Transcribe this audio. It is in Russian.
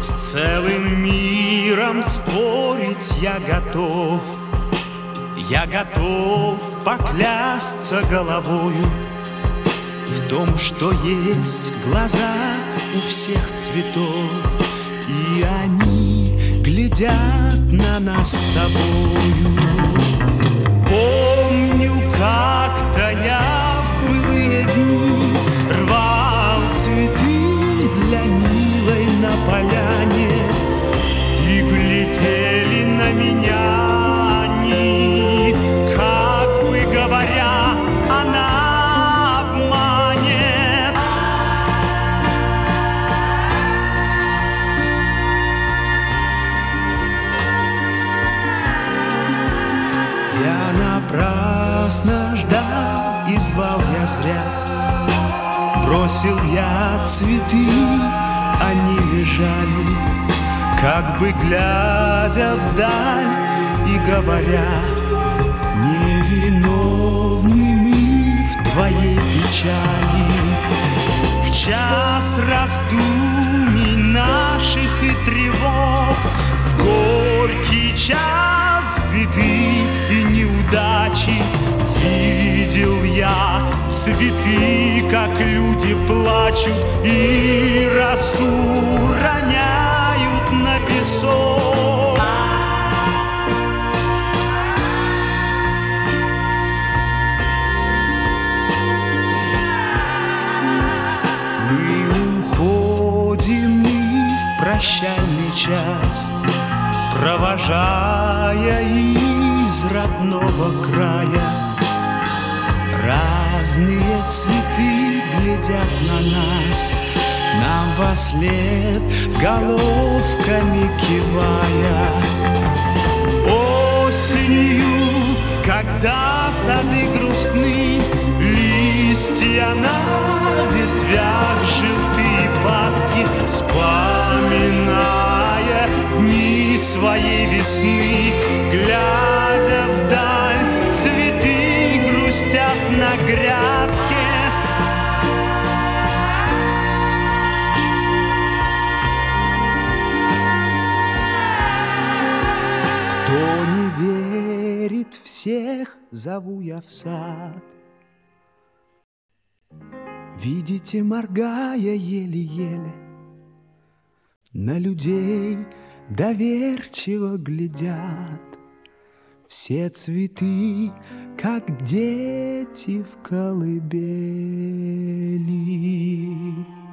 С целым миром спорить я готов. Я готов поклясться головою в том, что есть глаза у всех цветов, и они глядят на нас с тобою. Помню, как-то я в былые дни рвал цветы для милой на поляне, и глядели на меня они, как бы говоря, она обманет. Я напрасно ждал и звал я зря. Бросил я цветы, они лежали, как бы глядя вдаль и говоря: невиновны мы в твоей печали. В час раздумий наших и тревог, в горький час беды и неудачи, видел я цветы, как люди плачут и росу роняют на песок. Мы уходим в прощальный час, провожая из родного края. Разные цветы глядят на нас, нам вослед головками кивая. Осенью, когда сады грустны, листья на ветвях, желтые падки, вспоминая дни своей весны, глядя вдаль, цветы грустят на грядке. Кто не верит, всех зову я в сад. Видите, моргая еле-еле, на людей доверчиво глядят. Все цветы, как дети в колыбели.